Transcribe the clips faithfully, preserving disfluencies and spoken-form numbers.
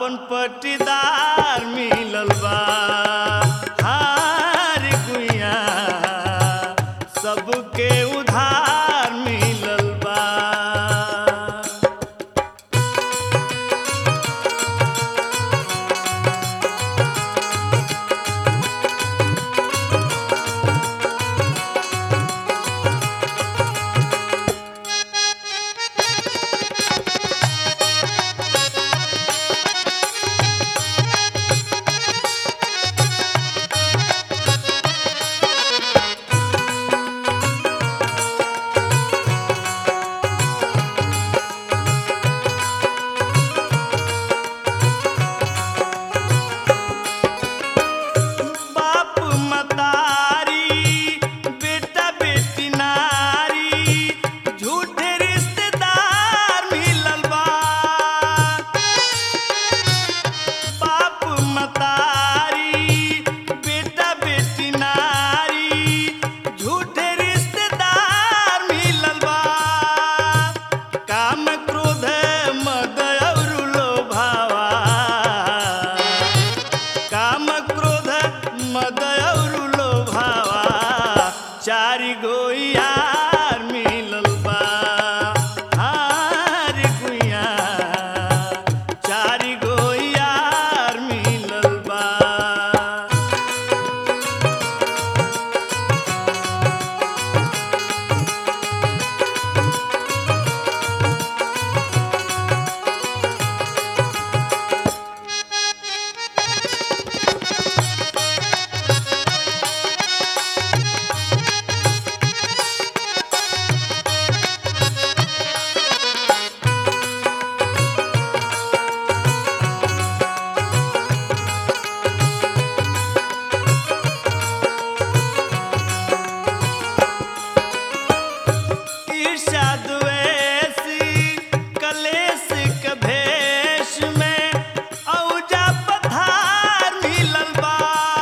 आपन पटीदार मिलल बा। हार गुइया सबके उधार मिलल बा। बाप मतारी बेटा बेटी नारी झूठे रिश्तेदार मिलल बा। बाप मतारी बेटा बेटी नारी झूठे रिश्तेदार मिलल बा। काम क्रोध मद और लोभावा काम क्रोध मद और लोभावा चारि गो यार मिलल बा। हार गुइया चारि गो यार मिलल बा। ईर्ष्या द्वेषी कलेश के भेष में औजा पधार मिलल बा।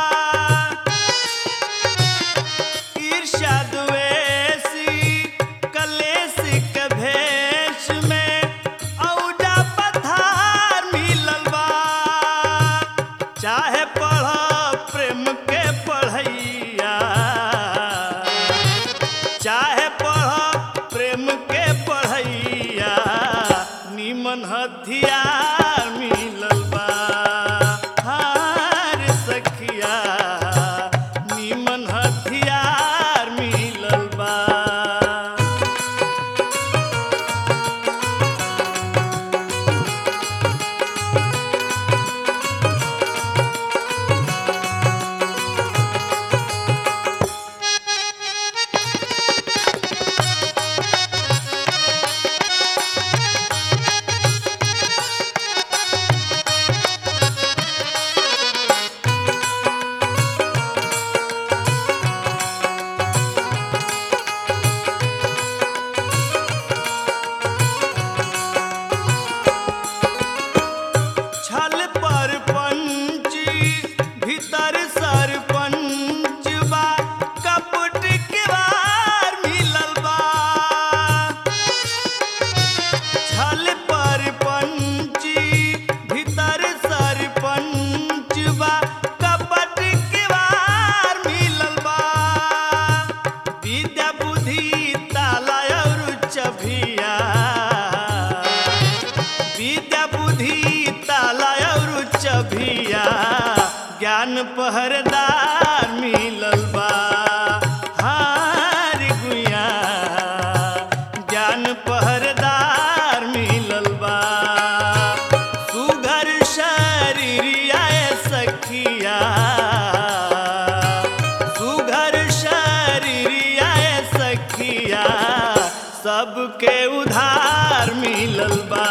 ईर्ष्या द्वेषी कलेश के भेष में औजा पधार मिलल बा। चाहे पढ़ प्रेम के पढ़ैया चाहे पढ़ प्रेम के पढ़ैया निमन हथियार मिलल बा। हार सखिया निमन हथियार मिलल बा। छल पर पंची भीतर सरपंच बा। कपट के वार मिलल बा। छल पर पंची भीतर सरपंच बा। कपट के वार मिलल बा। विद्या बुद्धि ताला और चभिया विद्या बुद्धि ताला और चभिया ज्ञान पहरेदार मिलल बा। हार गुइया ज्ञान पहरेदार मिलल बा। सुघर शरीरिया सखिया सुघर शरीरिया सखिया सबके उधार मिलल बा।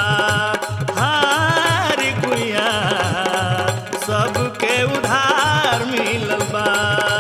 हार गुइया सबके उधार मिलल बा।